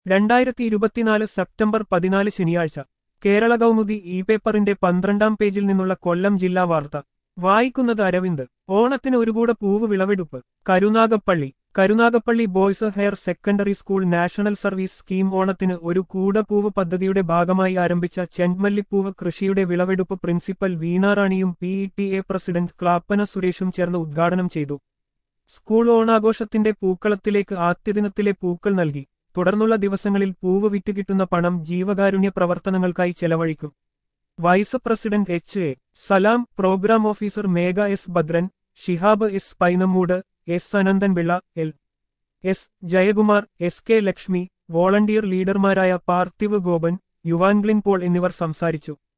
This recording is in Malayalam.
2024 സെപ്റ്റംബർ 14 ശനിയാഴ്ച കേരള കൗമുദി പേപ്പറിന്റെ 12-ാം പേജിൽ നിന്നുള്ള കൊല്ലം ജില്ലാ വാർത്ത വായിക്കുന്നത് അരവിന്ദ്. ഓണത്തിന് ഒരു കൂട പൂവ് വിളവെടുപ്പ്. Karunagappally boys higher secondary school national service scheme ഓണത്തിന് ഒരു കൂടപ്പൂവ് പദ്ധതിയുടെ ഭാഗമായി ആരംഭിച്ച ചെണ്ട്മല്ലിപ്പൂവ് കൃഷിയുടെ വിളവെടുപ്പ് പ്രിൻസിപ്പൽ വീണാറാണിയും PTA പ്രസിഡന്റ് ക്ലാപ്പന സുരേഷും ചേർന്ന് ഉദ്ഘാടനം ചെയ്തു. സ്കൂൾ ഓണാഘോഷത്തിന്റെ പൂക്കളത്തിലേക്ക് ആദ്യദിനത്തിലെ പൂക്കൾ നൽകി. തുടർന്നുള്ള ദിവസങ്ങളിൽ പൂവ് വിറ്റുകിട്ടുന്ന പണം ജീവകാരുണ്യ പ്രവർത്തനങ്ങൾക്കായി ചെലവഴിക്കും. Vice president HA Salam, programme officer Megha S Bhadran, Shihab S Painummood, S Ananthanpillai, S Jayakumar, SK Lakshmi, volunteer ലീഡർമാരായ പാർത്ഥിവ് ഗോപൻ, യുവാൻഗ്ലിൻ പോൾ എന്നിവർ സംസാരിച്ചു.